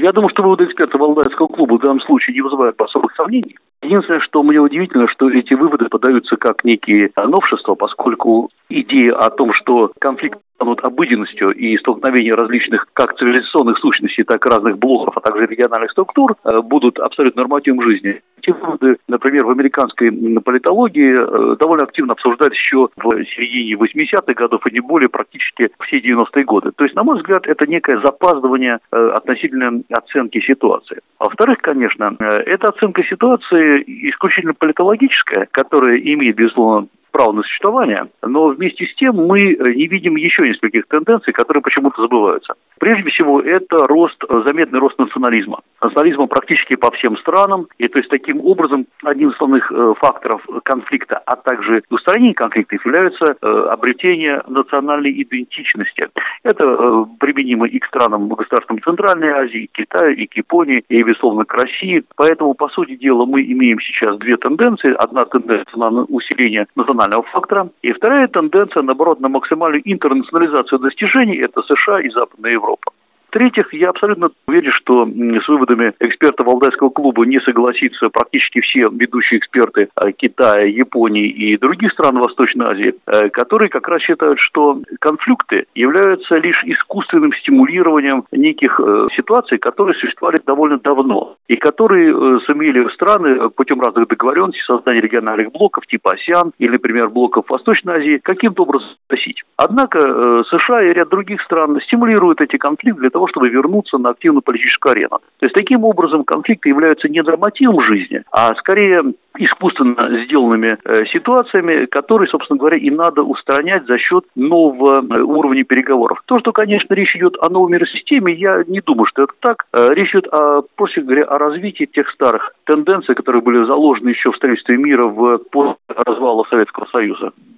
Я думаю, что выводы экспертов Валдайского клуба в данном случае не вызывают особых сомнений. Единственное, что мне удивительно, что эти выводы подаются как некие новшества, поскольку идея о том, что конфликт станут обыденностью и столкновения различных как цивилизационных сущностей, так и разных блоков, а также региональных структур будут абсолютно нормативом жизни. Эти выводы, например, в американской политологии довольно активно обсуждались еще в середине 80-х годов и не более практически все 90-е годы. То есть, на мой взгляд, это некое запаздывание относительно оценки ситуации. А во-вторых, конечно, эта оценка ситуации исключительно политологическая, которая имеет, безусловно, право на существование, но вместе с тем мы не видим еще нескольких тенденций, которые почему-то забываются. Прежде всего, это заметный рост национализма. Национализма практически по всем странам, и то есть таким образом одним из основных факторов конфликта, а также устранения конфликтов является обретение национальной идентичности. Это применимо и к странам государствам Центральной Азии, к Китаю, и к Японии, и, безусловно, к России. Поэтому, по сути дела, мы имеем сейчас две тенденции. Одна тенденция на усиление национального фактора, и вторая тенденция, наоборот, на максимальную интернационализацию достижений – это США и Западная Европа. В-третьих, я абсолютно уверен, что с выводами экспертов Валдайского клуба не согласятся практически все ведущие эксперты Китая, Японии и других стран Восточной Азии, которые как раз считают, что конфликты являются лишь искусственным стимулированием неких ситуаций, которые существовали довольно давно, и которые сумели страны путем разных договоренностей, создания региональных блоков типа АСЕАН или, например, блоков Восточной Азии, каким-то образом гасить. Однако США и ряд других стран стимулируют эти конфликты для того, чтобы вернуться на активную политическую арену. То есть таким образом конфликты являются не нормативом жизни, а скорее искусственно сделанными ситуациями, которые, собственно говоря, и надо устранять за счет нового уровня переговоров. То, что, конечно, речь идет о новой миросистеме, я не думаю, что это так. Речь идет, проще говоря, о развитии тех старых тенденций, которые были заложены еще в строительстве мира после развала Советского Союза.